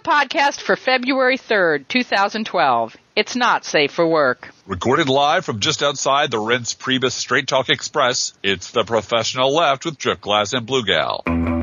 podcast for February 3rd, 2012. It's not safe for work. Recorded live from just outside the Rents Priebus Straight Talk Express, it's The Professional Left with Driftglass and Blue Gal.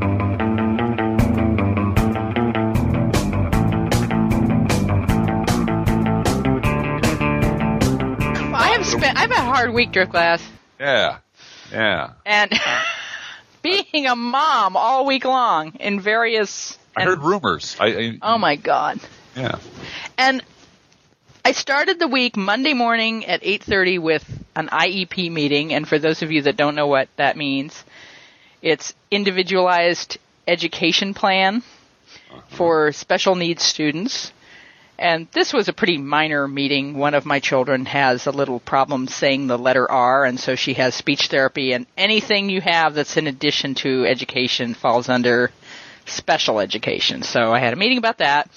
I've had a hard week, Driftglass. Yeah. And being a mom all week long in various... I heard rumors. Oh, my God. Yeah. And I started the week Monday morning at 8:30 with an IEP meeting. And for those of you that don't know what that means, it's Individualized Education Plan for special needs students. And this was a pretty minor meeting. One of my children has a little problem saying the letter R, and so she has speech therapy. And anything you have that's in addition to education falls under special education. So I had a meeting about that.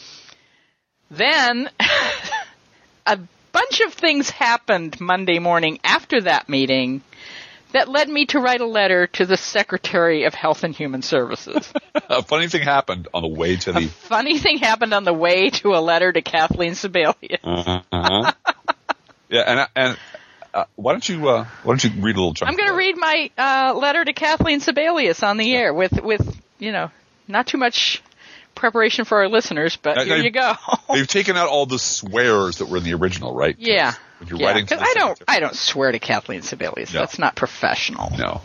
Then a bunch of things happened Monday morning after that meeting that led me to write a letter to the Secretary of Health and Human Services. A funny thing happened on the way to the... A funny thing happened on the way to a letter to Kathleen Sebelius. Yeah, and why don't you read a little chunk? I'm going to read my letter to Kathleen Sebelius on the air with not too much preparation for our listeners, but here you go. They've taken out all the swears that were in the original, right? Yeah. When you're writing to I don't swear to Kathleen Sebelius. No. That's not professional. No.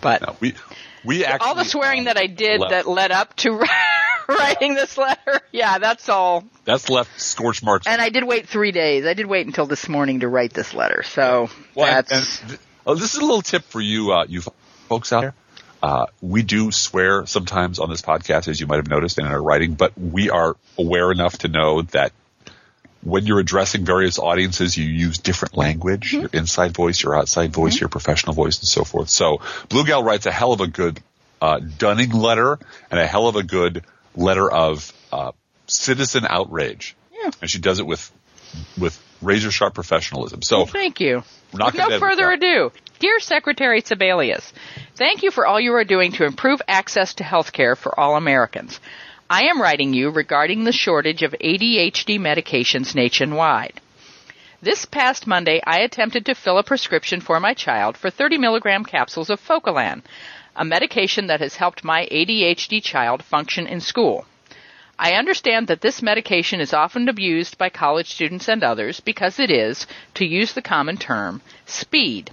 We actually all the swearing that I did that led up to writing this letter. Yeah, that's all. That's left scorch marks. And I did wait 3 days. I did wait until this morning to write this letter. So that's. This is a little tip for you, you folks out there. We do swear sometimes on this podcast, as you might have noticed, and in our writing, but we are aware enough to know that when you're addressing various audiences, you use different language, your inside voice, your outside voice, your professional voice, and so forth. So Blue Gal writes a hell of a good Dunning letter and a hell of a good letter of citizen outrage. Yeah. And she does it with razor-sharp professionalism. So thank you. With no further ado, dear Secretary Sebelius, thank you for all you are doing to improve access to health care for all Americans. I am writing you regarding the shortage of ADHD medications nationwide. This past Monday, I attempted to fill a prescription for my child for 30 milligram capsules of Focolan, a medication that has helped my ADHD child function in school. I understand that this medication is often abused by college students and others because it is, to use the common term, speed.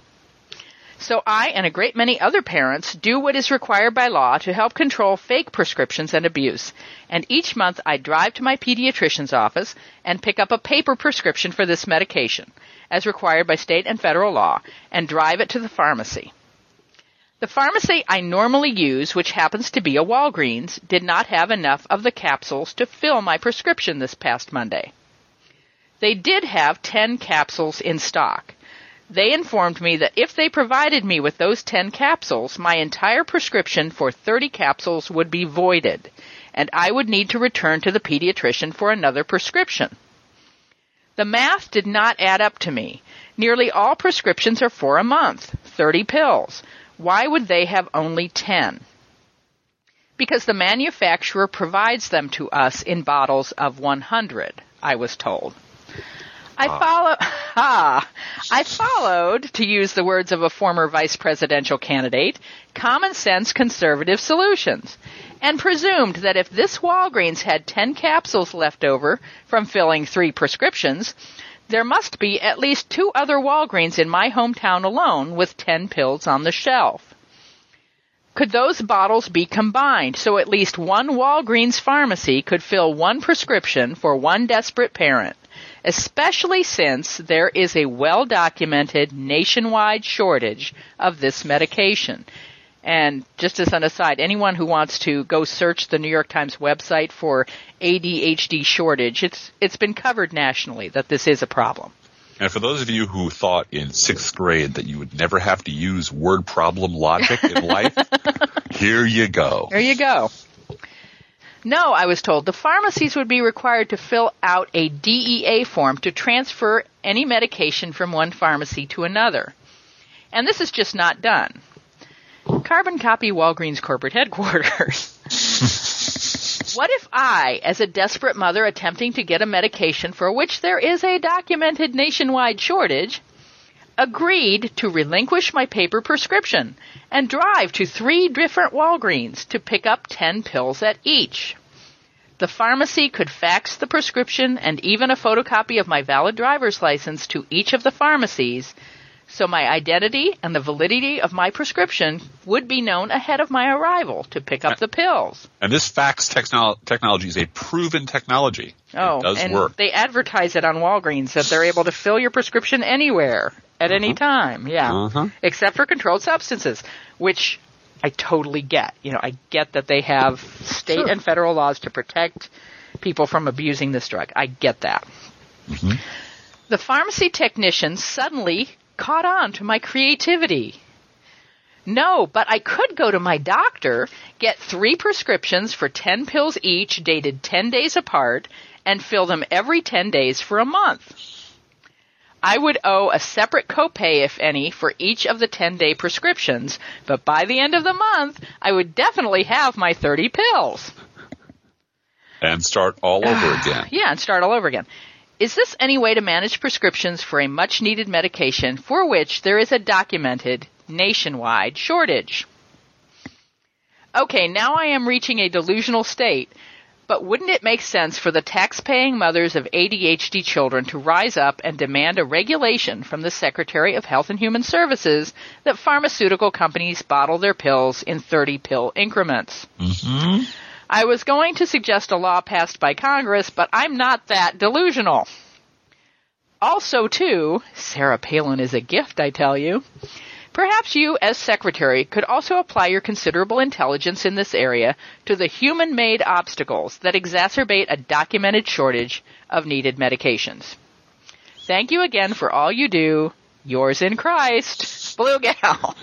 So I and a great many other parents do what is required by law to help control fake prescriptions and abuse. And each month I drive to my pediatrician's office and pick up a paper prescription for this medication, as required by state and federal law, and drive it to the pharmacy. The pharmacy I normally use, which happens to be a Walgreens, did not have enough of the capsules to fill my prescription this past Monday. They did have 10 capsules in stock. They informed me that if they provided me with those 10 capsules, my entire prescription for 30 capsules would be voided, and I would need to return to the pediatrician for another prescription. The math did not add up to me. Nearly all prescriptions are for a month, 30 pills. Why would they have only 10? Because the manufacturer provides them to us in bottles of 100, I was told. I followed, to use the words of a former vice presidential candidate, common sense conservative solutions, and presumed that if this Walgreens had 10 capsules left over from filling 3 prescriptions, there must be at least 2 other Walgreens in my hometown alone with 10 pills on the shelf. Could those bottles be combined so at least one Walgreens pharmacy could fill one prescription for one desperate parent? Especially since there is a well-documented nationwide shortage of this medication. And just as an aside, anyone who wants to go search the New York Times website for ADHD shortage, it's been covered nationally that this is a problem. And for those of you who thought in 6th grade that you would never have to use word problem logic in life, here you go. There you go. No, I was told the pharmacies would be required to fill out a DEA form to transfer any medication from one pharmacy to another. And this is just not done. Carbon copy Walgreens corporate headquarters. What if I, as a desperate mother attempting to get a medication for which there is a documented nationwide shortage, agreed to relinquish my paper prescription and drive to 3 different Walgreens to pick up 10 pills at each? The pharmacy could fax the prescription and even a photocopy of my valid driver's license to each of the pharmacies, so my identity and the validity of my prescription would be known ahead of my arrival to pick up the pills. And this fax technology is a proven technology. Oh, it does and work. They advertise it on Walgreens that they're able to fill your prescription anywhere at any time. Yeah, except for controlled substances, which I totally get. I get that they have state and federal laws to protect people from abusing this drug. I get that. Mm-hmm. The pharmacy technician suddenly caught on to my creativity. No, but I could go to my doctor, get 3 prescriptions for 10 pills each, dated 10 days apart, and fill them every 10 days for a month. I would owe a separate copay, if any, for each of the 10-day prescriptions, but by the end of the month, I would definitely have my 30 pills. And start all over again. Yeah, and start all over again. Is this any way to manage prescriptions for a much-needed medication for which there is a documented nationwide shortage? Okay, now I am reaching a delusional state, but wouldn't it make sense for the tax-paying mothers of ADHD children to rise up and demand a regulation from the Secretary of Health and Human Services that pharmaceutical companies bottle their pills in 30-pill increments? Mm-hmm. I was going to suggest a law passed by Congress, but I'm not that delusional. Also, too, Sarah Palin is a gift, I tell you. Perhaps you, as Secretary, could also apply your considerable intelligence in this area to the human-made obstacles that exacerbate a documented shortage of needed medications. Thank you again for all you do. Yours in Christ, Blue Gal.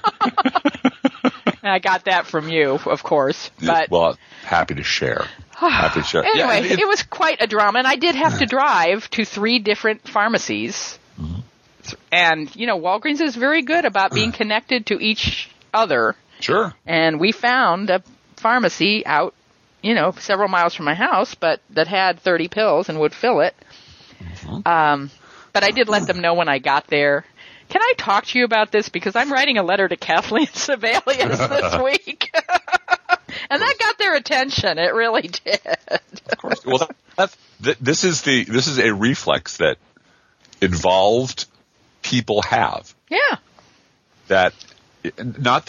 I got that from you, of course. But well, happy to share. Happy to share. Anyway, it was quite a drama, and I did have to drive to 3 different pharmacies. Mm-hmm. And, Walgreens is very good about being connected to each other. Sure. And we found a pharmacy out, several miles from my house, but that had 30 pills and would fill it. Mm-hmm. But I did let them know when I got there. Can I talk to you about this? Because I'm writing a letter to Kathleen Sebelius this week. And that got their attention. It really did. Of course. Well, this is a reflex that involved people have. Yeah. That not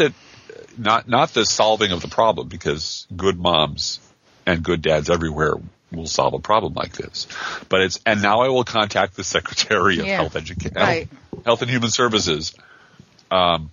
the solving of the problem, because good moms and good dads everywhere will solve a problem like this. But and now I will contact the Secretary of Health and Human Services, and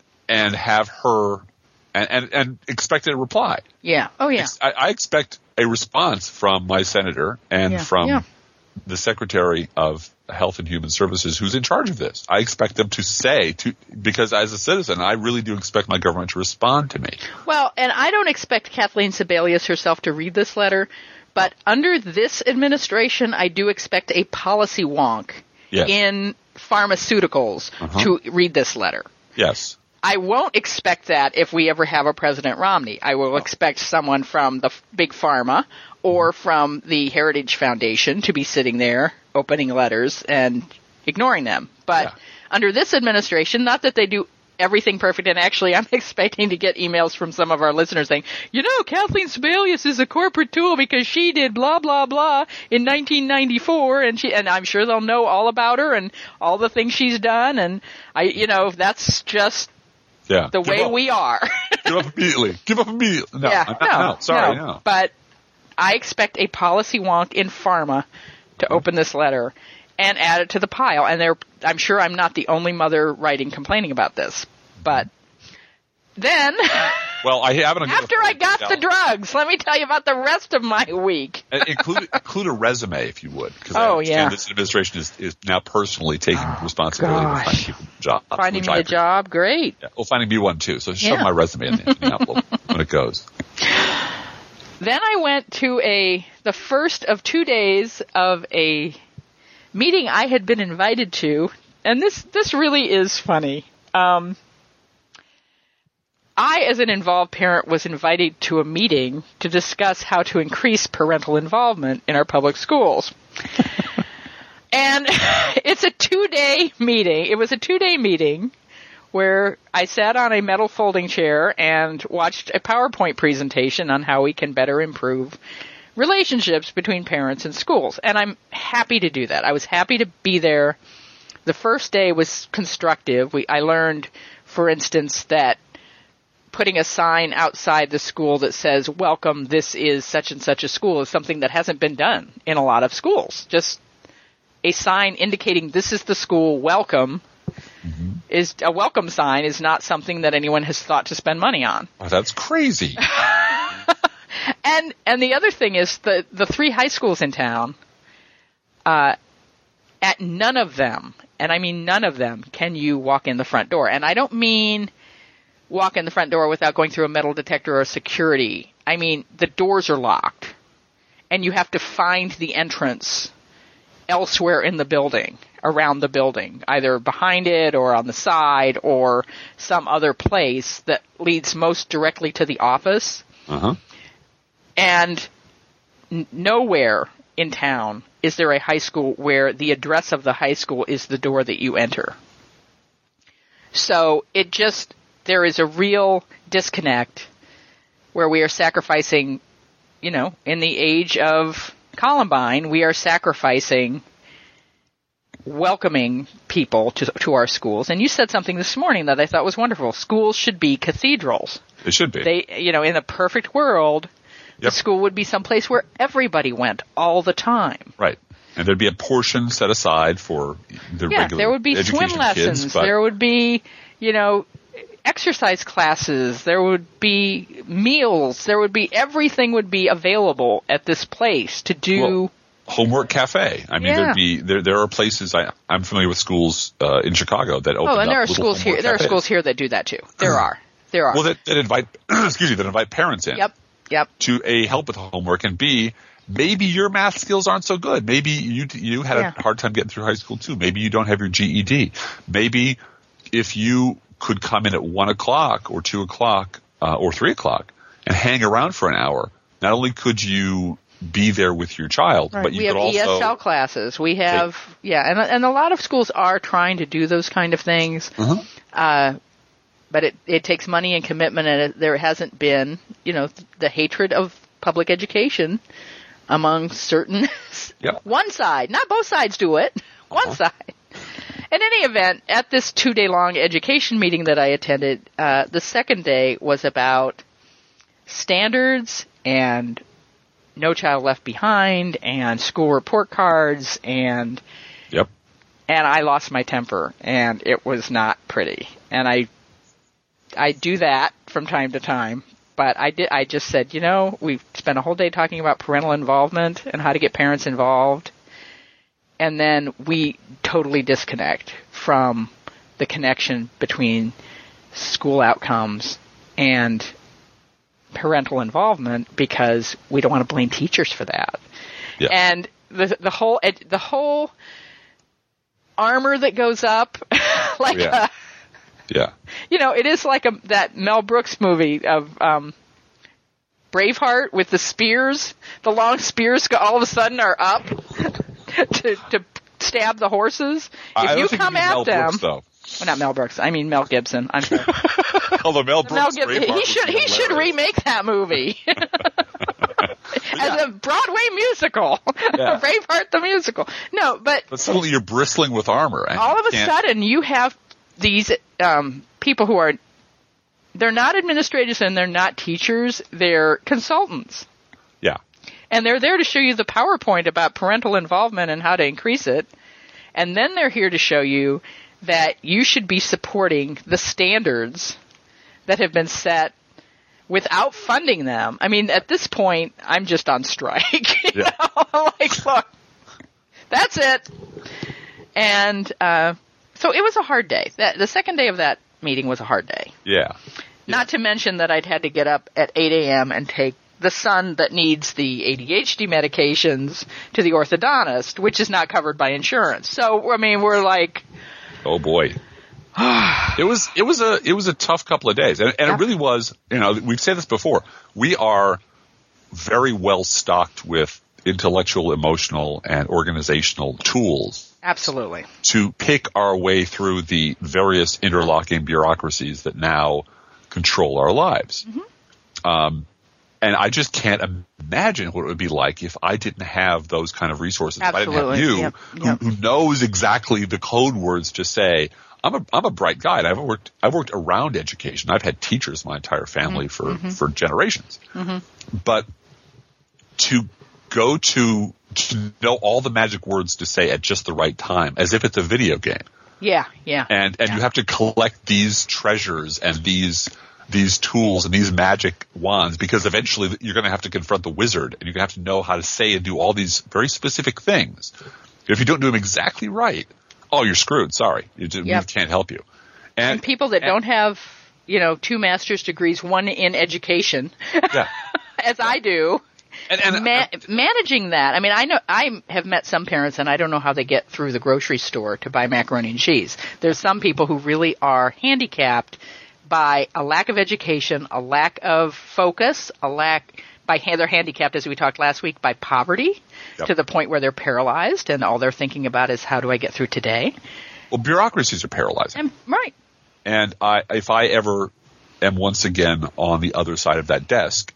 have her and expect a reply. Yeah. Oh yeah. I expect a response from my senator and from the Secretary of Health and Human Services who's in charge of this. I expect them to say, because as a citizen, I really do expect my government to respond to me. Well, and I don't expect Kathleen Sebelius herself to read this letter, but under this administration, I do expect a policy wonk in pharmaceuticals to read this letter. Yes. I won't expect that if we ever have a President Romney. I will expect someone from the big pharma or from the Heritage Foundation to be sitting there opening letters and ignoring them. But under this administration, not that they do everything perfect, and actually I'm expecting to get emails from some of our listeners saying, Kathleen Sebelius is a corporate tool because she did blah, blah, blah in 1994, and I'm sure they'll know all about her and all the things she's done, and that's just the way we are. Give up immediately. No, no. Sorry, no. But I expect a policy wonk in pharma to open this letter and add it to the pile. And I'm sure I'm not the only mother complaining about this. But then, well, I haven't. After I got the drugs, let me tell you about the rest of my week. include a resume if you would, because this administration is now personally taking responsibility for finding people jobs. Finding me a job, great. Yeah, well, finding me one too. So show my resume in the envelope when it goes. Then I went to the first of 2 days of a meeting I had been invited to, and this really is funny. I, as an involved parent, was invited to a meeting to discuss how to increase parental involvement in our public schools. And it's a 2-day meeting. It was a 2-day meeting where I sat on a metal folding chair and watched a PowerPoint presentation on how we can better improve relationships between parents and schools. And I'm happy to do that. I was happy to be there. The first day was constructive. I learned, for instance, that putting a sign outside the school that says, "Welcome, this is such and such a school," is something that hasn't been done in a lot of schools. Just a sign indicating this is the school, welcome, is a welcome sign is not something that anyone has thought to spend money on. Oh, that's crazy. And the other thing is the 3 high schools in town, at none of them, and I mean none of them, can you walk in the front door. And I don't mean walk in the front door without going through a metal detector or security. I mean, the doors are locked, and you have to find the entrance elsewhere in the building, around the building, either behind it or on the side or some other place that leads most directly to the office. Uh-huh. And nowhere in town is there a high school where the address of the high school is the door that you enter. So there is a real disconnect where we are sacrificing, in the age of Columbine, we are sacrificing welcoming people to our schools. And you said something this morning that I thought was wonderful. Schools should be cathedrals. It should be. They, in a perfect world, the school would be someplace where everybody went all the time. Right. And there'd be a portion set aside for the regular there would be swim lessons. Kids, there would be, exercise classes. There would be meals. There would be everything would be available at this place to do. Well, homework cafe. I mean, there are places. I'm familiar with schools in Chicago that open up. Oh, and there are schools here. There are schools here that do that too. There are. Well, that invite that invite parents in. Yep. To A, help with homework, and B, maybe your math skills aren't so good. Maybe you had a hard time getting through high school too. Maybe you don't have your GED. Maybe if you could come in at 1 o'clock or 2 o'clock or 3 o'clock and hang around for an hour, not only could you be there with your child, but you could also... We have ESL classes. We have, and a lot of schools are trying to do those kind of things. But it takes money and commitment, and there hasn't been, the hatred of public education among certain one side. Not both sides do it. One side. In any event, at this 2-day-long education meeting that I attended, the second day was about standards and No Child Left Behind and school report cards and I lost my temper, and it was not pretty. And I do that from time to time, but I just said, we've spent a whole day talking about parental involvement and how to get parents involved, and then we totally disconnect from the connection between school outcomes and parental involvement because we don't want to blame teachers for that. Yeah. And the whole armor that goes up it is like that Mel Brooks movie of Braveheart with the spears. The long spears all of a sudden are up to stab the horses. If you come at them, well, not Mel Brooks. I mean Mel Gibson. I'm sorry. Although Mel Brooks, he should remake that movie as a Broadway musical. Braveheart the musical. No, but suddenly you're bristling with armor. All of a sudden you have these people who are, they're not administrators and they're not teachers, they're consultants. Yeah. And they're there to show you the PowerPoint about parental involvement and how to increase it. And then they're here to show you that you should be supporting the standards that have been set without funding them. I mean, at this point, I'm just on strike. You know? I'm like, look, that's it. And, so it was a hard day. The second day of that meeting was a hard day. Yeah. Not to mention that I'd had to get up at 8 a.m. and take the son that needs the ADHD medications to the orthodontist, which is not covered by insurance. So, I mean, we're like... Oh, boy. It was a tough couple of days, and it really was. We've said this before. We are very well stocked with intellectual, emotional, and organizational tools. Absolutely. To pick our way through the various interlocking bureaucracies that now control our lives. Mm-hmm. And I just can't imagine what it would be like if I didn't have those kind of resources. Absolutely. If I didn't have you, who knows exactly the code words to say, I'm a bright guy. And I've worked around education. I've had teachers my entire family for generations. Mm-hmm. But to go to know all the magic words to say at just the right time, as if it's a video game. Yeah. And you have to collect these treasures and these tools and these magic wands, because eventually you're going to have to confront the wizard, and you're going to have to know how to say and do all these very specific things. If you don't do them exactly right, you're screwed. Sorry. We can't help you. And people that don't have, 2 master's degrees, one in education, as I do, and managing that. I mean, I know I have met some parents, and I don't know how they get through the grocery store to buy macaroni and cheese. There's some people who really are handicapped by a lack of education, a lack of focus, they're handicapped, as we talked last week, by poverty, to the point where they're paralyzed, and all they're thinking about is, how do I get through today? Well, bureaucracies are paralyzing. Right. And if I ever am once again on the other side of that desk,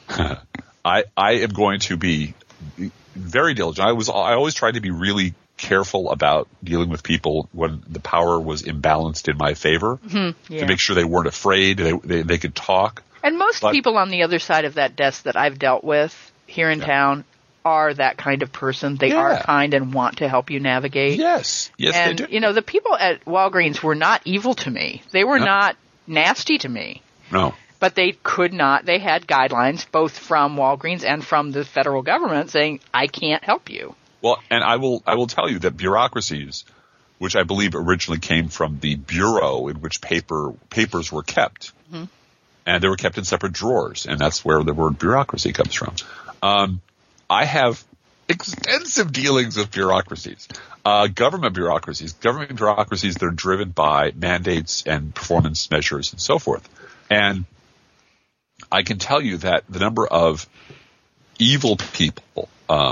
I am going to be very diligent. I always tried to be really careful about dealing with people when the power was imbalanced in my favor, to make sure they weren't afraid, they could talk. And most people on the other side of that desk that I've dealt with here in town are that kind of person. They are kind and want to help you navigate. Yes, and, they do. The people at Walgreens were not evil to me. They were not nasty to me. No. But they could not. They had guidelines both from Walgreens and from the federal government saying, I can't help you. Well, and I will tell you that bureaucracies, which I believe originally came from the bureau in which papers were kept, and they were kept in separate drawers, and that's where the word bureaucracy comes from. I have extensive dealings with bureaucracies, government bureaucracies that are driven by mandates and performance measures and so forth. And I can tell you that the number of evil people,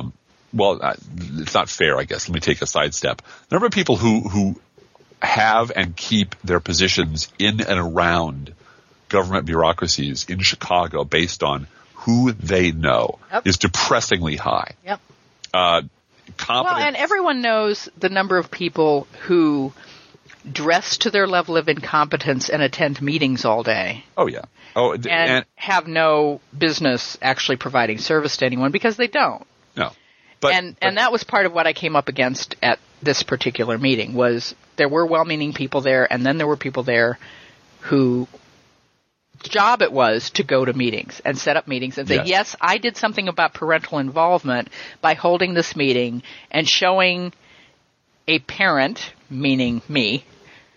it's not fair, I guess. Let me take a sidestep. The number of people who have and keep their positions in and around government bureaucracies in Chicago based on who they know is depressingly high. Yep. Competent. And everyone knows the number of people who dress to their level of incompetence and attend meetings all day. Oh, yeah. And have no business actually providing service to anyone because they don't. No. And that was part of what I came up against at this particular meeting, was there were well-meaning people there, and then there were people there whose job it was to go to meetings and set up meetings and say, yes, I did something about parental involvement by holding this meeting and showing a parent, meaning me,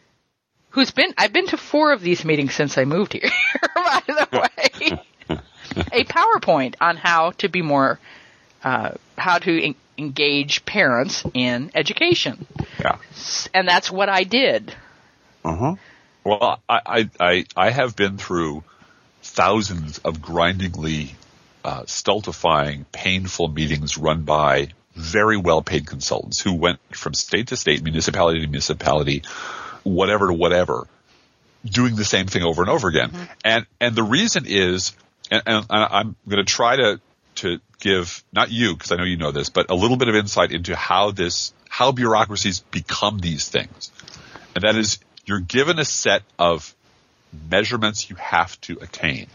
I've been to 4 of these meetings since I moved here, by the way, a PowerPoint on how to be more how to engage parents in education. Yeah. And that's what I did. Uh-huh. Well, I have been through thousands of grindingly stultifying, painful meetings run by very well-paid consultants who went from state to state, municipality to municipality, whatever to whatever, doing the same thing over and over again. Mm-hmm. And the reason is, and I'm going to try to give, not you, because I know you know this, but a little bit of insight into how bureaucracies become these things. And that is, you're given a set of measurements you have to attain.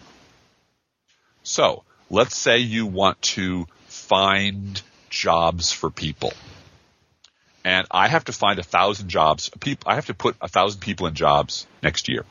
So let's say you want to find jobs for people. And I have to find 1,000 jobs. I have to put 1,000 people in jobs next year.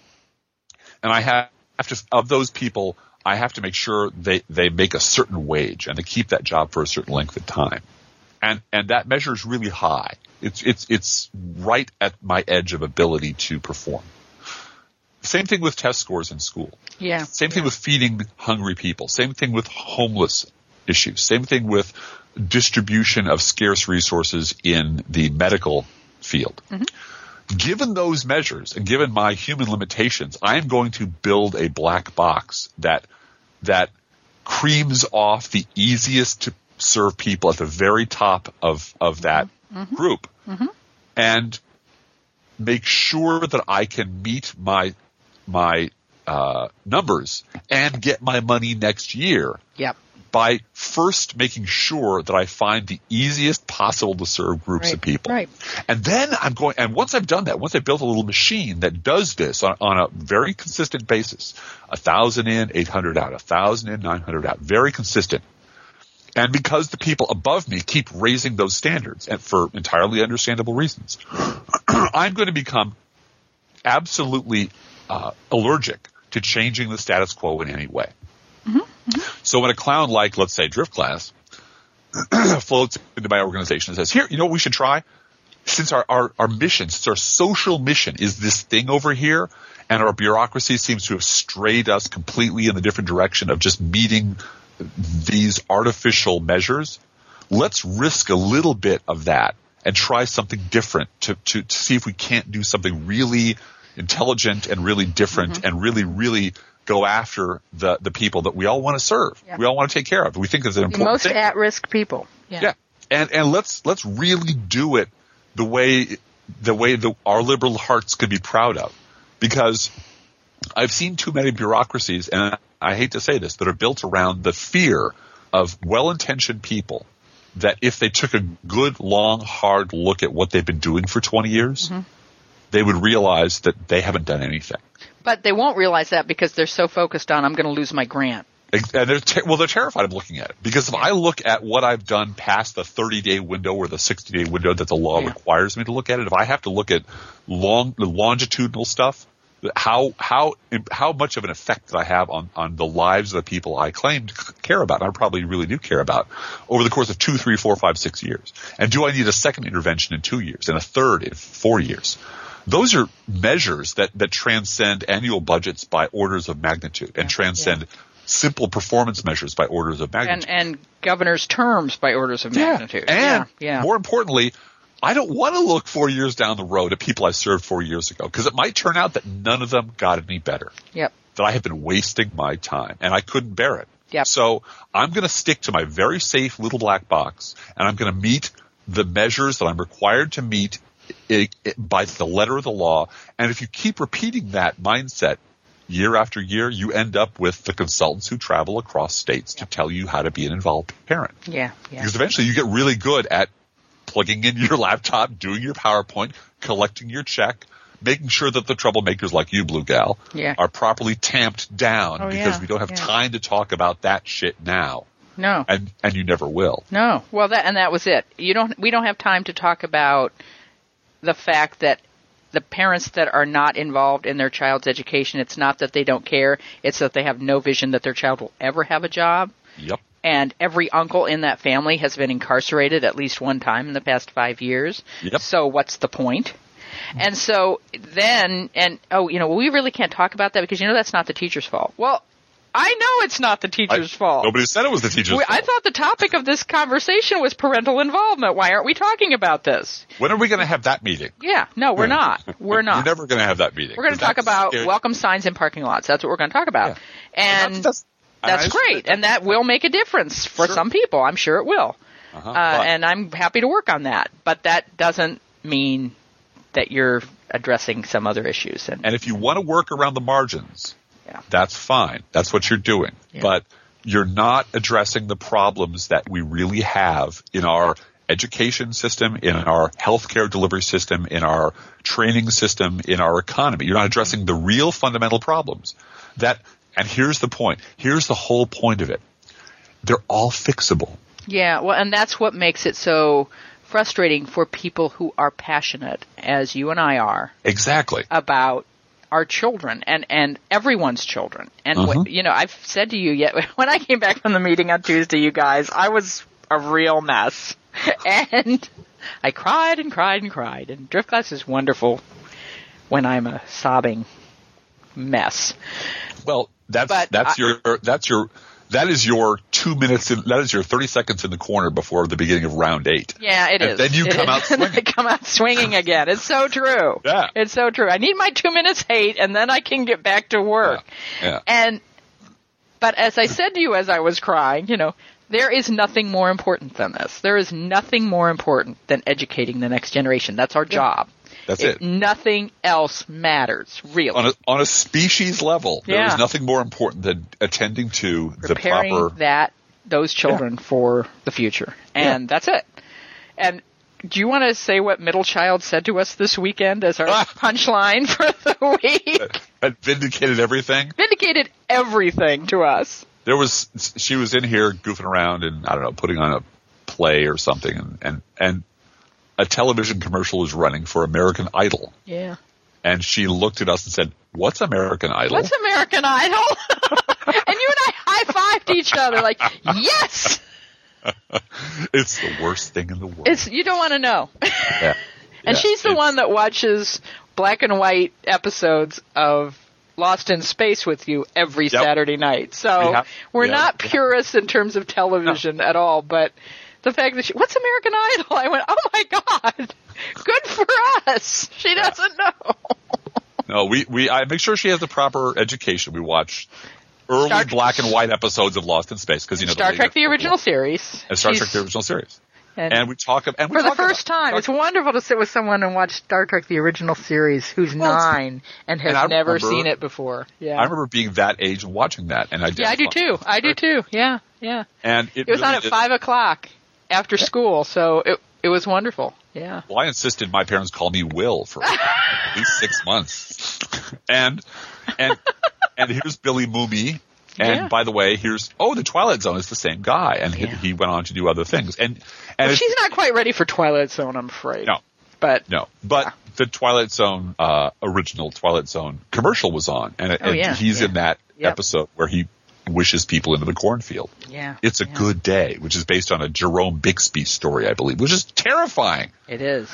And I have to, of those people, I have to make sure they make a certain wage and they keep that job for a certain length of time. And that measure is really high. It's right at my edge of ability to perform. Same thing with test scores in school. Yeah. Same thing with feeding hungry people. Same thing with homeless issues. Same thing with distribution of scarce resources in the medical field. Mm-hmm. given those measures and given my human limitations, I'm going to build a black box that creams off the easiest to serve people at the very top of that group, and make sure that I can meet my numbers and get my money next year. Yep. By first making sure that I find the easiest possible to serve groups of people. Right. And then once I've done that, once I've built a little machine that does this on a very consistent basis, 1,000 in, 800 out, 1,000 in, 900 out, very consistent. And because the people above me keep raising those standards, and for entirely understandable reasons, I'm going to become absolutely allergic to changing the status quo in any way. So when a clown like, let's say, Drift Class floats into my organization and says, here, you know what we should try? Since our mission, since our social mission is this thing over here, and our bureaucracy seems to have strayed us completely in the different direction of just meeting these artificial measures, let's risk a little bit of that and try something different to see if we can't do something really intelligent and really different and really, really go after the people that we all want to serve. Yeah. We all want to take care of. We think it's an important thing. The most at-risk people. Yeah. And let's really do it the way our liberal hearts could be proud of. Because I've seen too many bureaucracies, and I hate to say this, that are built around the fear of well-intentioned people that if they took a good, long, hard look at what they've been doing for 20 years, they would realize that they haven't done anything. But they won't realize that because they're so focused on, I'm going to lose my grant. And they're terrified of looking at it. Because if I look at what I've done past the 30-day window or the 60-day window that the law requires me to look at it, if I have to look at the longitudinal stuff, how much of an effect that I have on the lives of the people I claim to care about, and I probably really do care about, over the course of 2, 3, 4, 5, 6 years. And do I need a second intervention in 2 years and a third in 4 years? Those are measures that transcend annual budgets by orders of magnitude and transcend simple performance measures by orders of magnitude. And governor's terms by orders of magnitude. And more importantly, I don't want to look 4 years down the road at people I served 4 years ago, because it might turn out that none of them got any better. Yep. That I have been wasting my time, and I couldn't bear it. Yep. So I'm going to stick to my very safe little black box, and I'm going to meet the measures that I'm required to meet by the letter of the law. And if you keep repeating that mindset year after year, you end up with the consultants who travel across states to tell you how to be an involved parent. Yeah. Because eventually you get really good at plugging in your laptop, doing your PowerPoint, collecting your check, making sure that the troublemakers like you, Blue Gal, are properly tamped down because we don't have time to talk about that shit now. No. And you never will. No. Well, that was it. We don't have time to talk about the fact that the parents that are not involved in their child's education, it's not that they don't care, it's that they have no vision that their child will ever have a job. Yep. And every uncle in that family has been incarcerated at least one time in the past 5 years. Yep. So what's the point? And so then, we really can't talk about that because, that's not the teacher's fault. Well, I know it's not the teacher's fault. Nobody said it was the teacher's fault. I thought the topic of this conversation was parental involvement. Why aren't we talking about this? When are we going to have that meeting? Yeah, no, we're not. We're not. You're never going to have that meeting. We're going to talk about welcome signs in parking lots. That's what we're going to talk about. Yeah. And that's great. And that will make a difference for some people. I'm sure it will. And I'm happy to work on that. But that doesn't mean that you're addressing some other issues. And if you want to work around the margins, that's fine. That's what you're doing. Yeah. But you're not addressing the problems that we really have in our education system, in our healthcare delivery system, in our training system, in our economy. You're not addressing the real fundamental problems and here's the point. Here's the whole point of it. They're all fixable. Yeah, well, and that's what makes it so frustrating for people who are passionate, as you and I are. Exactly. About our children and everyone's children. And, I've said to you when I came back from the meeting on Tuesday, you guys, I was a real mess. And I cried and cried and cried. And Drift Class is wonderful when I'm a sobbing mess. Well, that is your 2 minutes in, that is your 30 seconds in the corner before the beginning of round 8. Yeah, it is. Then you come out swinging. I come out swinging again. It's so true. Yeah. It's so true. I need my 2 minutes hate, and then I can get back to work. Yeah. But as I said to you as I was crying, there is nothing more important than this. There is nothing more important than educating the next generation. That's our job. That's it. Nothing else matters, really. On a species level, there is nothing more important than attending to preparing the proper those children for the future. And that's it. And do you want to say what Middle Child said to us this weekend as our punchline for the week? That vindicated everything? Vindicated everything to us. She was in here goofing around and, I don't know, putting on a play or something, and a television commercial was running for American Idol. Yeah. And she looked at us and said, "What's American Idol?" What's American Idol? And you and I high-fived each other like, yes! It's the worst thing in the world. You don't want to know. Yeah. And she's the one that watches black and white episodes of Lost in Space with you every Saturday night. So we're not purists in terms of television at all, but the fact that what's American Idol? I went, oh my God, good for us. She doesn't know. No, I make sure she has the proper education. We watch early black and white episodes of Lost in Space because Star Trek the original series. And Star Trek the original series. And we talk about for the first time. It's wonderful to sit with someone and watch Star Trek the original series who's 9 and has never seen it before. Yeah, I remember being that age and watching that, and I did. Yeah, I do too. I do too. Yeah, yeah. And it was on at 5:00 after school, so it was wonderful. Yeah. Well, I insisted my parents call me Will for at least 6 months, and here's Billy Mooney. And by the way, the Twilight Zone is the same guy, and he went on to do other things. And she's not quite ready for Twilight Zone, I'm afraid. No, but the Twilight Zone original Twilight Zone commercial was on, and he's in that episode where he wishes people into the cornfield. Yeah, it's a good day, which is based on a Jerome Bixby story, I believe, which is terrifying. It is,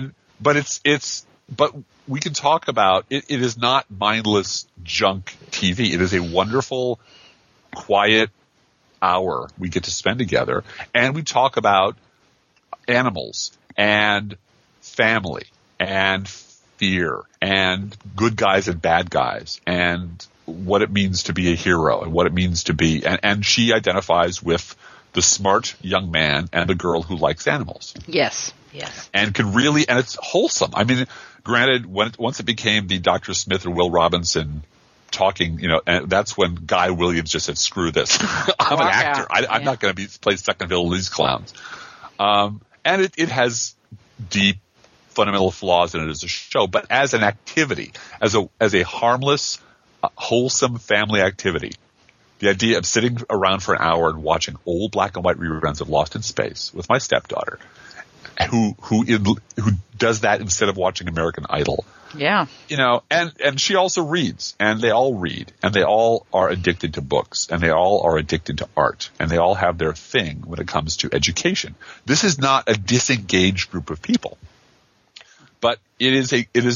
but we can talk about it. It is not mindless junk TV. It is a wonderful, quiet hour we get to spend together, and we talk about animals and family and fear and good guys and bad guys and what it means to be a hero and what it means to be. And she identifies with the smart young man and the girl who likes animals. Yes. Yes. And and it's wholesome. I mean, granted, once it became the Dr. Smith or Will Robinson talking, and that's when Guy Williams just said, screw this. I'm an actor. I'm not going to play second fiddle to these clowns. And it has deep fundamental flaws in it as a show, but as an activity, as a harmless, wholesome family activity, the idea of sitting around for an hour and watching old black and white reruns of Lost in Space with my stepdaughter, who does that instead of watching American Idol. Yeah. And she also reads, and they all read, and they all are addicted to books, and they all are addicted to art, and they all have their thing when it comes to education. This is not a disengaged group of people, but it is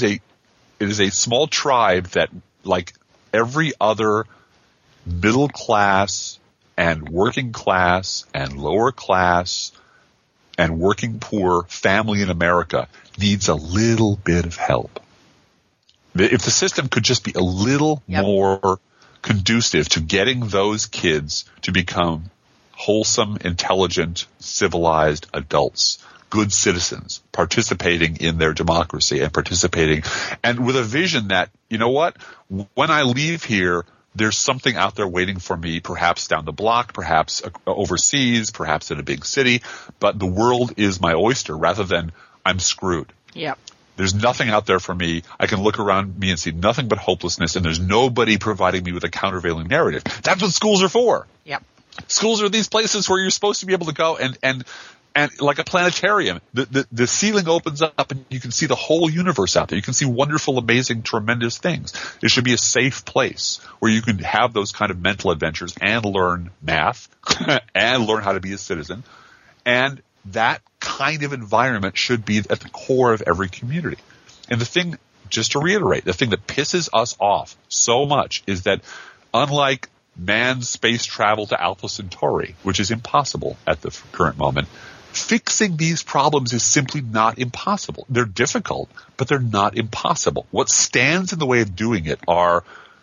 a small tribe that, like every other middle class and working class and lower class and working poor family in America, needs a little bit of help. If the system could just be a little more conducive to getting those kids to become wholesome, intelligent, civilized adults, good citizens, participating in their democracy and with a vision that, when I leave here, there's something out there waiting for me, perhaps down the block, perhaps overseas, perhaps in a big city, but the world is my oyster rather than I'm screwed. Yep. There's nothing out there for me. I can look around me and see nothing but hopelessness, and there's nobody providing me with a countervailing narrative. That's what schools are for. Yep. Schools are these places where you're supposed to be able to go and like a planetarium, the ceiling opens up and you can see the whole universe out there. You can see wonderful, amazing, tremendous things. It should be a safe place where you can have those kind of mental adventures and learn math and learn how to be a citizen. And that kind of environment should be at the core of every community. And the thing, just to reiterate, the thing that pisses us off so much is that unlike manned space travel to Alpha Centauri, which is impossible at the current moment. Fixing these problems is simply not impossible. They're difficult, but they're not impossible. What stands in the way of doing it are,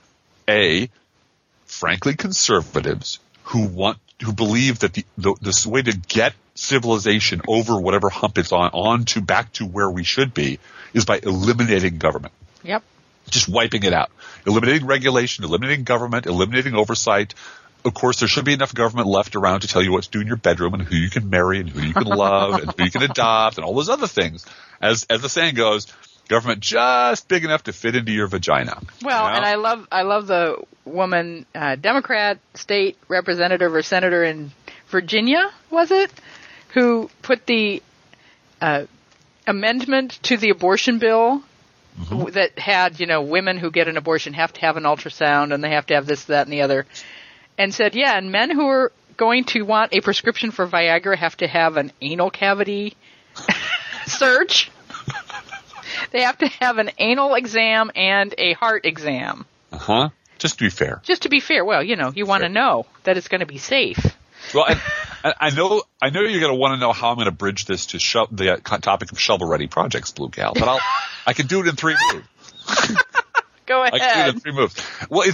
frankly, conservatives who believe that the way to get civilization over whatever hump it's on to back to where we should be is by eliminating government. Yep. Just wiping it out. Eliminating regulation, eliminating government, eliminating oversight. Of course, there should be enough government left around to tell you what to do in your bedroom and who you can marry and who you can love and who you can adopt and all those other things. As the saying goes, government just big enough to fit into your vagina. Well, you know? And I love the woman, Democrat state representative or senator in Virginia, was it, who put the amendment to the abortion bill that had, women who get an abortion have to have an ultrasound and they have to have this, that, and the other. And said, and men who are going to want a prescription for Viagra have to have an anal cavity search. They have to have an anal exam and a heart exam. Just to be fair. Just to be fair. Well, you want to know that it's going to be safe. Well, and I know you're going to want to know how I'm going to bridge this to the topic of shovel-ready projects, Blue Gal, but I can do it in 3 moves. Go ahead. I can do it in 3 moves. Well,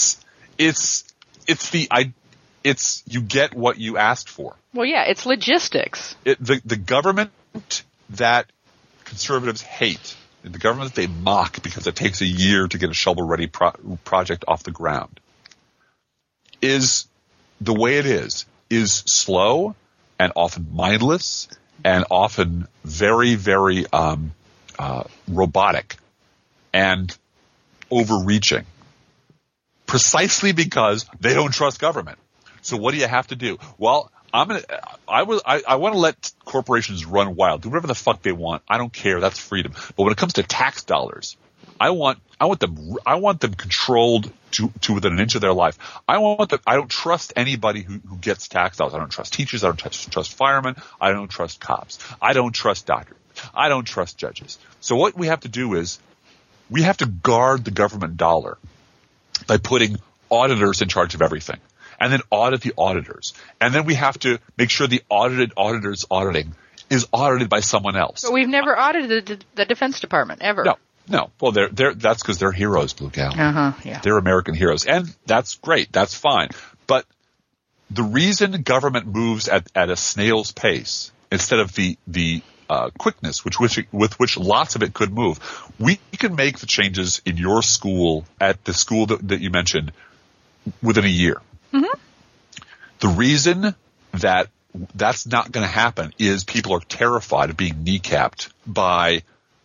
it's you get what you asked for. Well, yeah, it's logistics. The government that conservatives hate, the government that they mock because it takes a year to get a shovel-ready project off the ground, is the way it is slow and often mindless and often very, very robotic and overreaching. Precisely because they don't trust government. So what do you have to do? Well, I want to let corporations run wild, do whatever the fuck they want. I don't care. That's freedom. But when it comes to tax dollars, I want them controlled to within an inch of their life. I don't trust anybody who gets tax dollars. I don't trust teachers. I don't trust firemen. I don't trust cops. I don't trust doctors. I don't trust judges. So what we have to do is we have to guard the government dollar by putting auditors in charge of everything, and then audit the auditors. And then we have to make sure the auditor's auditing is audited by someone else. But we've never audited the Defense Department, ever. No. Well, that's because they're heroes, Blue Gal. Yeah. They're American heroes. And that's great. That's fine. But the reason government moves at a snail's pace instead of the quickness with which lots of it could move. We can make the changes in your school, at the school that you mentioned, within a year. Mm-hmm. The reason that that's not going to happen is people are terrified of being kneecapped by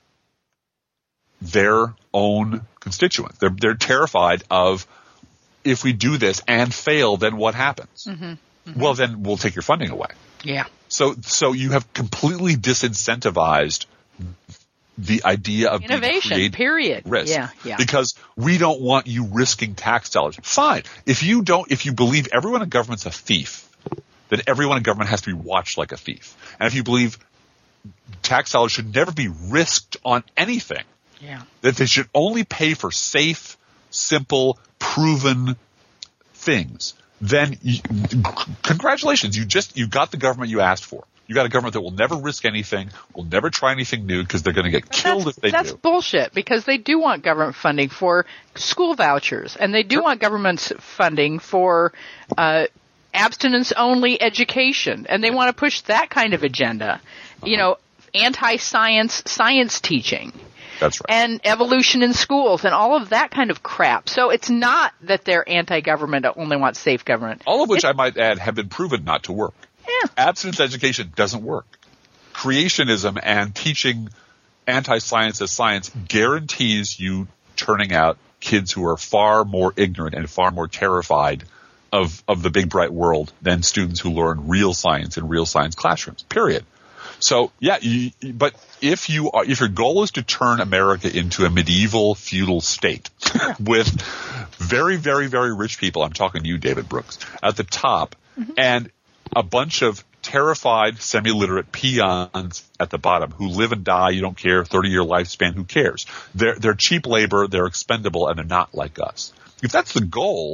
their own constituents. They're terrified of, if we do this and fail, then what happens? Mm-hmm. Mm-hmm. Well, then we'll take your funding away. Yeah. So you have completely disincentivized the idea of innovation, period. Risk. Yeah. Because we don't want you risking tax dollars. Fine. If you believe everyone in government's a thief, then everyone in government has to be watched like a thief. And if you believe tax dollars should never be risked on anything, that they should only pay for safe, simple, proven things, then congratulations, you got the government you asked for. You got a government that will never risk anything, will never try anything new because they're going to get killed if they do. That's bullshit, because they do want government funding for school vouchers, and they do want government funding for abstinence-only education, and they want to push that kind of agenda. Anti-science science teaching. That's right. And evolution in schools and all of that kind of crap. So it's not that they're anti-government, only want safe government. All of which, I might add, have been proven not to work. Yeah. Abstinence education doesn't work. Creationism and teaching anti-science as science guarantees you turning out kids who are far more ignorant and far more terrified of the big bright world than students who learn real science in real science classrooms, period. So, but if your goal is to turn America into a medieval feudal state with very, very, very rich people, I'm talking to you, David Brooks, at the top, and a bunch of terrified, semi-literate peons at the bottom who live and die, you don't care, 30-year lifespan, who cares? They're cheap labor, they're expendable, and they're not like us. If that's the goal,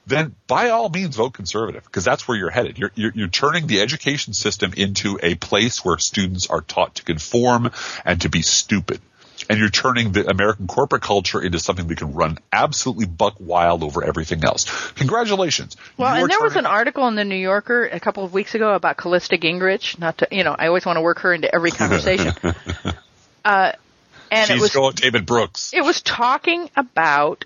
then by all means vote conservative, because that's where you're headed. You're turning the education system into a place where students are taught to conform and to be stupid. And you're turning the American corporate culture into something that can run absolutely buck wild over everything else. Congratulations. Well, and there was an article in the New Yorker a couple of weeks ago about Callista Gingrich. Not to, I always want to work her into every conversation. And she's going David Brooks. It was talking about,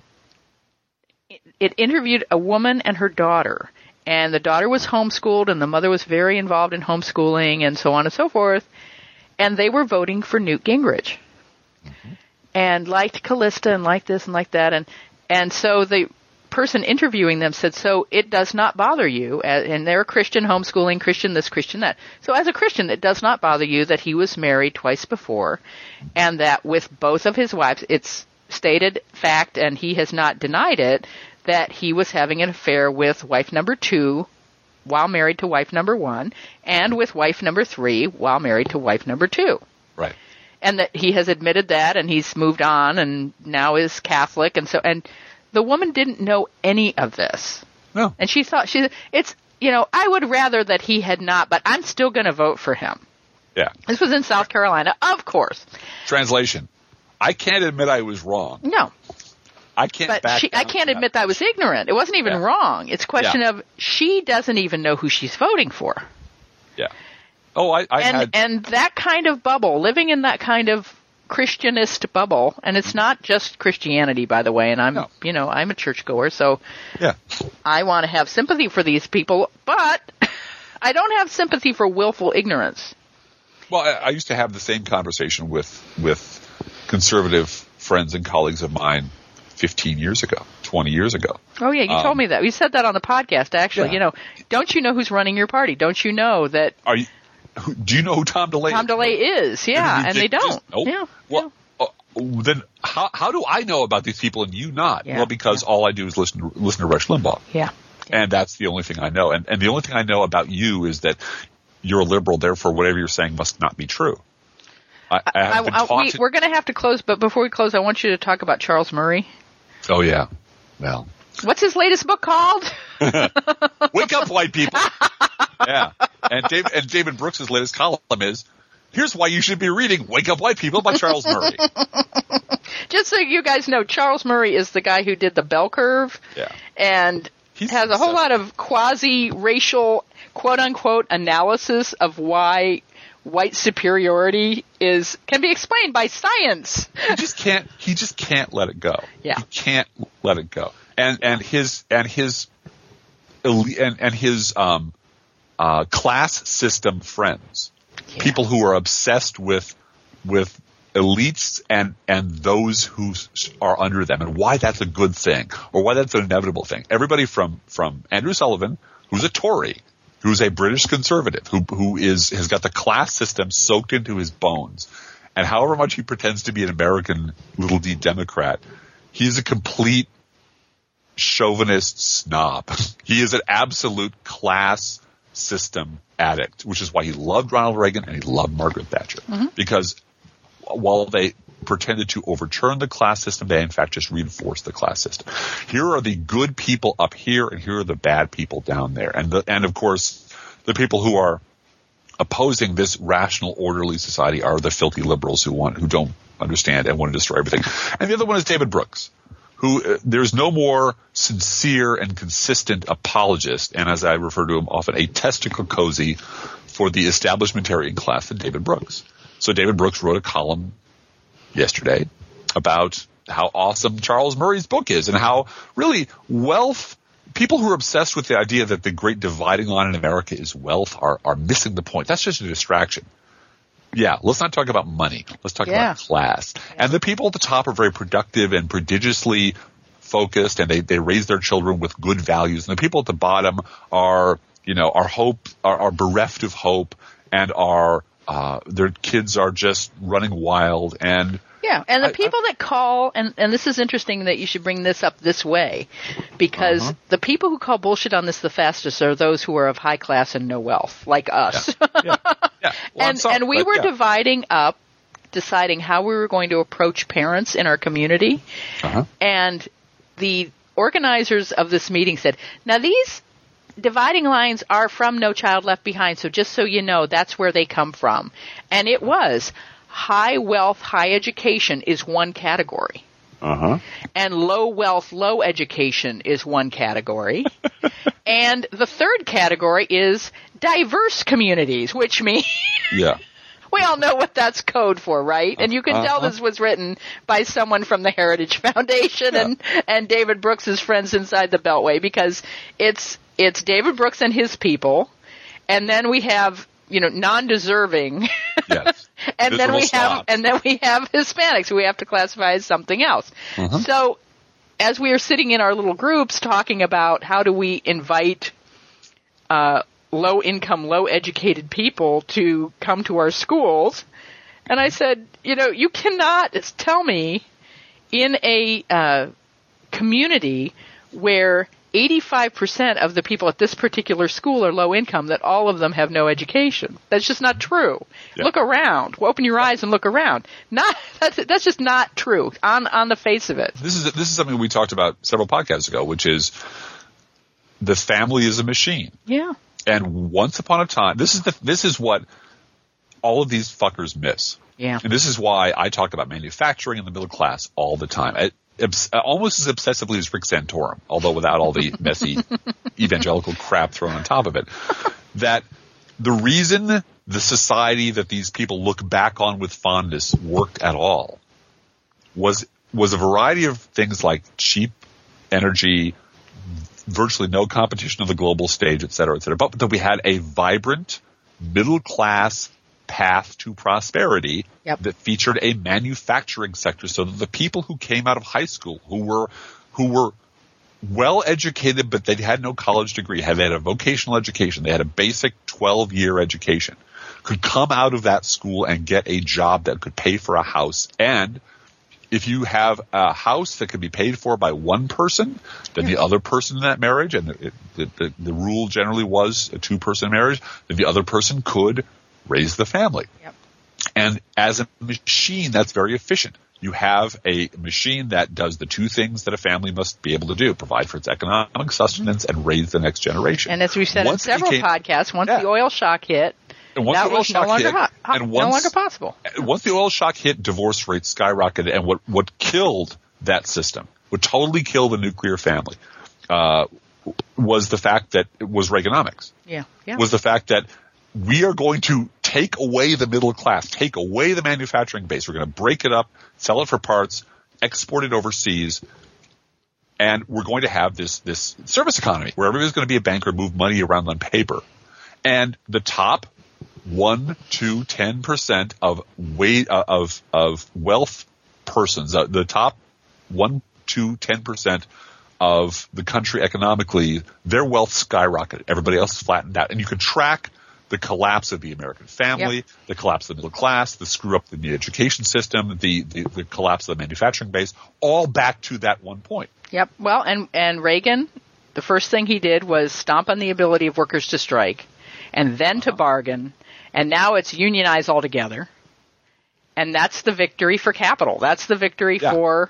it interviewed a woman and her daughter. And the daughter was homeschooled and the mother was very involved in homeschooling and so on and so forth. And they were voting for Newt Gingrich. Mm-hmm. And liked Callista and liked this and like that. And so the person interviewing them said, so it does not bother you, and they're Christian, homeschooling, Christian this, Christian that. So as a Christian, it does not bother you that he was married twice before, and that with both of his wives, it's stated fact, and he has not denied it, that he was having an affair with wife number 2 while married to wife number 1, and with wife number 3 while married to wife number 2. Right. And that he has admitted that, and he's moved on, and now is Catholic, and the woman didn't know any of this. No. And she thought, I would rather that he had not, but I'm still going to vote for him. Yeah. This was in South Carolina, of course. Translation. I can't admit I was wrong. No. I can't I can't admit that I was ignorant. It wasn't even wrong. It's a question of she doesn't even know who she's voting for. Yeah. Oh, and that kind of bubble, living in that kind of Christianist bubble, and it's not just Christianity, by the way, and I'm a churchgoer, so I want to have sympathy for these people, but I don't have sympathy for willful ignorance. Well, I used to have the same conversation with conservative friends and colleagues of mine 15 years ago, 20 years ago. Oh, yeah, you told me that. You said that on the podcast, actually. Yeah. Don't you know who's running your party? Don't you know that... Do you know who Tom DeLay is? Tom DeLay is, yeah, and they don't. Nope. Yeah. Well, then how do I know about these people and you not? Yeah. Well, because all I do is listen to Rush Limbaugh. Yeah. And that's the only thing I know. And the only thing I know about you is that you're a liberal, therefore whatever you're saying must not be true. We're going to have to close, but before we close, I want you to talk about Charles Murray. Oh, yeah. Well. What's his latest book called? Wake Up, White People. Yeah. And David Brooks' latest column is, here's why you should be reading Wake Up, White People by Charles Murray. Just so you guys know, Charles Murray is the guy who did the bell curve. Yeah. And has a whole lot of quasi-racial, quote-unquote, analysis of why white superiority can be explained by science. He just can't let it go. Yeah. He can't let it go. And his class system friends, people who are obsessed with elites and those who are under them, and why that's a good thing or why that's an inevitable thing. Everybody from Andrew Sullivan, who's a Tory, who's a British conservative, who has got the class system soaked into his bones, and however much he pretends to be an American little d Democrat, he's a complete chauvinist snob. He is an absolute class system addict, which is why he loved Ronald Reagan and he loved Margaret Thatcher. Mm-hmm. Because while they pretended to overturn the class system, they in fact just reinforced the class system. Here are the good people up here and here are the bad people down there. And of course, the people who are opposing this rational, orderly society are the filthy liberals who don't understand and want to destroy everything. And the other one is David Brooks, who there's no more sincere and consistent apologist, and as I refer to him often, a testicle cozy for the establishmentarian class than David Brooks. So David Brooks wrote a column yesterday about how awesome Charles Murray's book is and how really people who are obsessed with the idea that the great dividing line in America is wealth are missing the point. That's just a distraction. Yeah, let's not talk about money. Let's talk about class. Yeah. And the people at the top are very productive and prodigiously focused, and they raise their children with good values. And the people at the bottom are bereft of hope, and their kids are just running wild. And and the people that call, and this is interesting that you should bring this up this way, because the people who call bullshit on this the fastest are those who are of high class and no wealth, like us. Yeah. Well, and we were dividing up, deciding how we were going to approach parents in our community, and the organizers of this meeting said, now these dividing lines are from No Child Left Behind, so just so you know, that's where they come from. And it was high wealth, high education is one category. And low wealth, low education is one category. And the third category is diverse communities, which means we all know what that's code for, right? And you can tell this was written by someone from the Heritage Foundation and David Brooks' friends inside the Beltway, because it's David Brooks and his people, and then we have non-deserving. Yes. and then we have Hispanics who we have to classify as something else. So as we are sitting in our little groups talking about how do we invite low-income, low-educated people to come to our schools, and I said, you cannot tell me in a community where 85% of the people at this particular school are low income that all of them have no education. That's just not true. Yeah. Look around. Open your eyes and look around. That's just not true on the face of it. This is something we talked about several podcasts ago, which is the family is a machine. Yeah. And once upon a time, this is what all of these fuckers miss. Yeah. And this is why I talk about manufacturing and the middle class all the time. Almost as obsessively as Rick Santorum, although without all the messy evangelical crap thrown on top of it, that the reason the society that these people look back on with fondness worked at all was a variety of things like cheap energy, virtually no competition on the global stage, et cetera, but that we had a vibrant middle class path to prosperity that featured a manufacturing sector, so that the people who came out of high school, who were well educated but they had no college degree, they had a vocational education, they had a basic 12-year education, could come out of that school and get a job that could pay for a house. And if you have a house that can be paid for by one person, then the other person in that marriage, and the rule generally was a two-person marriage, then the other person could raise the family. Yep. And as a machine, that's very efficient. You have a machine that does the two things that a family must be able to do: provide for its economic sustenance and raise the next generation. And as we've said in several podcasts, once the oil shock hit, that was no longer possible. Once the oil shock hit, divorce rates skyrocketed, and what killed that system, what totally killed the nuclear family, was the fact that it was Reaganomics. Was the fact that we are going to take away the middle class, take away the manufacturing base. We're going to break it up, sell it for parts, export it overseas, and we're going to have this service economy where everybody's going to be a banker, move money around on paper. And the top 1 to 10% of wealth persons, the top 1 to 10% of the country economically, their wealth skyrocketed. Everybody else flattened out. And you could track the collapse of the American family, the collapse of the middle class, the screw up in the education system, the collapse of the manufacturing base, all back to that one point. Yep. Well, and Reagan, the first thing he did was stomp on the ability of workers to strike and then to bargain, and now it's unionize altogether. And that's the victory for capital. That's the victory for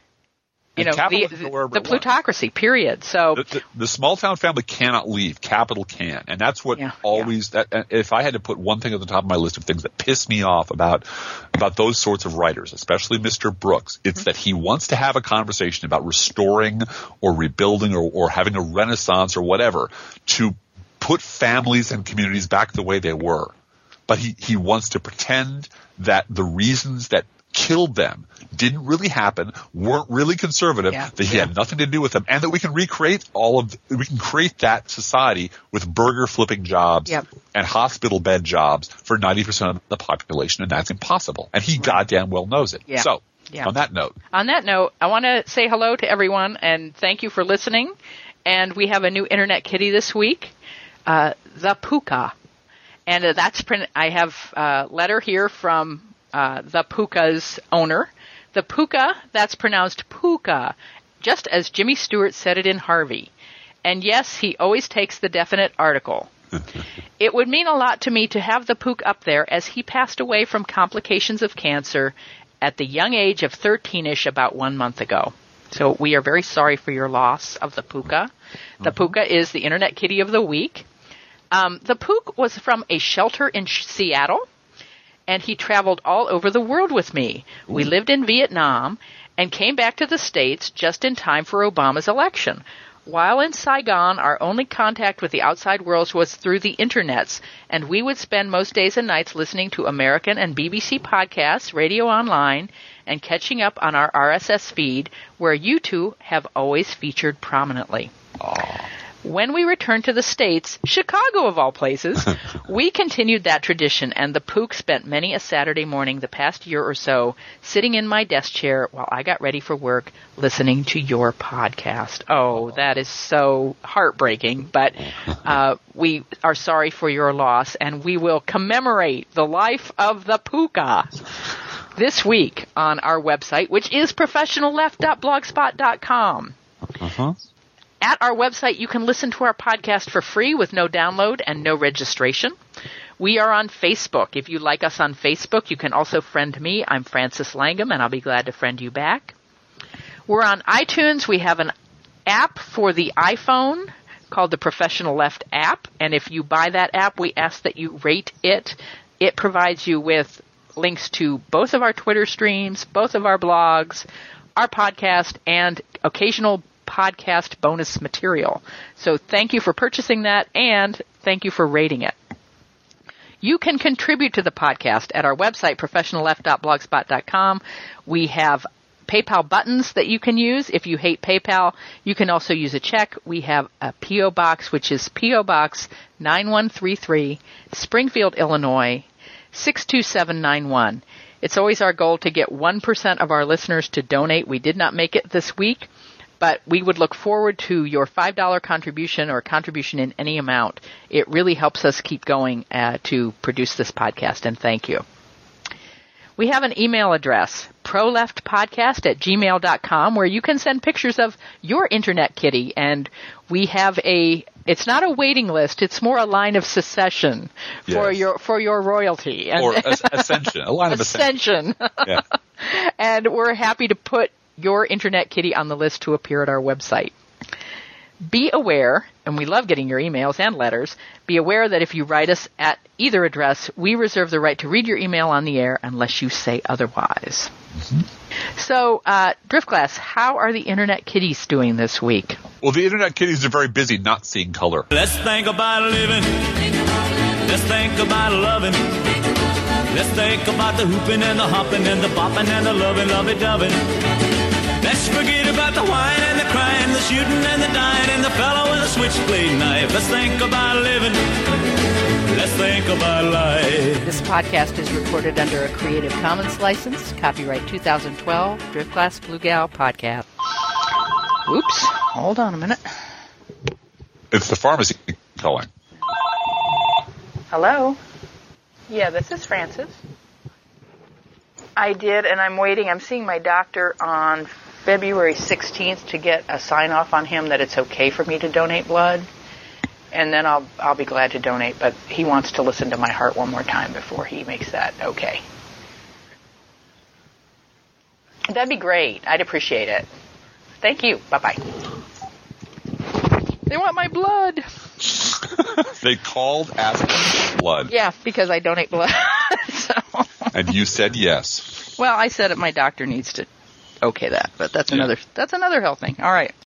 the plutocracy, period. So the small town family cannot leave. Capital can. And that's what if I had to put one thing at the top of my list of things that piss me off about those sorts of writers, especially Mr. Brooks, it's that he wants to have a conversation about restoring or rebuilding or having a renaissance or whatever to put families and communities back the way they were. But he wants to pretend that the reasons that killed them didn't really happen, weren't really conservative, that he had nothing to do with them, and that we can recreate we can create that society with burger flipping jobs and hospital bed jobs for 90% of the population, and that's impossible. And he goddamn well knows it. Yeah. So, on that note, I want to say hello to everyone and thank you for listening. And we have a new internet kitty this week, the Puka. And I have a letter here from the Puka's owner. The Puka, that's pronounced Puka, just as Jimmy Stewart said it in Harvey. And yes, he always takes the definite article. It would mean a lot to me to have the Puka up there, as he passed away from complications of cancer at the young age of 13-ish about 1 month ago. So we are very sorry for your loss of the puka. The puka is the Internet Kitty of the Week. The Pook was from a shelter in Seattle, and he traveled all over the world with me. We lived in Vietnam and came back to the States just in time for Obama's election. While in Saigon, our only contact with the outside world was through the internets, and we would spend most days and nights listening to American and BBC podcasts, radio online, and catching up on our RSS feed, where you two have always featured prominently. Aww. When we returned to the States, Chicago of all places, we continued that tradition, and the Pook spent many a Saturday morning the past year or so sitting in my desk chair while I got ready for work listening to your podcast. Oh, that is so heartbreaking, but we are sorry for your loss, and we will commemorate the life of the Puka this week on our website, which is professionalleft.blogspot.com. Uh-huh. At our website, you can listen to our podcast for free with no download and no registration. We are on Facebook. If you like us on Facebook, you can also friend me. I'm Frances Langham, and I'll be glad to friend you back. We're on iTunes. We have an app for the iPhone called the Professional Left app, and if you buy that app, we ask that you rate it. It provides you with links to both of our Twitter streams, both of our blogs, our podcast, and occasional podcast bonus material. So thank you for purchasing that, and thank you for rating it. You can contribute to the podcast at our website, professionalleft.blogspot.com. We have PayPal buttons that you can use. If you hate PayPal, you can also use a check. We have a P.O. Box, which is P.O. Box 9133, Springfield, Illinois, 62791. It's always our goal to get 1% of our listeners to donate. We did not make it this week, but we would look forward to your $5 contribution or contribution in any amount. It really helps us keep going to produce this podcast, and thank you. We have an email address, proleftpodcast@gmail.com, where you can send pictures of your Internet Kitty, and we have it's not a waiting list, it's more a line of secession for your royalty. Or ascension, a line of ascension. Yeah. And we're happy to put your Internet Kitty on the list to appear at our website. Be aware, and we love getting your emails and letters, be aware that if you write us at either address, we reserve the right to read your email on the air unless you say otherwise. Mm-hmm. So, Driftglass, how are the Internet Kitties doing this week? Well, the Internet Kitties are very busy not seeing color. Let's think about living. Let's think about loving. Let's think about the hooping and the hopping and the bopping and the loving, lovey-dovey. Let's forget about the whine and the crying, the shooting and the dying, and the fellow with a switchblade knife. Let's think about living. Let's think about life. This podcast is recorded under a Creative Commons license. Copyright 2012, Driftglass Blue Gal Podcast. Oops. Hold on a minute. It's the pharmacy calling. Hello? Yeah, this is Frances. I did, and I'm waiting. I'm seeing my doctor on February 16th to get a sign-off on him that it's okay for me to donate blood. And then I'll be glad to donate, but he wants to listen to my heart one more time before he makes that okay. That'd be great. I'd appreciate it. Thank you. Bye-bye. They want my blood. They called asking for blood. Yeah, because I donate blood. So. And you said yes. Well, I said it. My doctor needs to okay that, but that's another health thing. All right.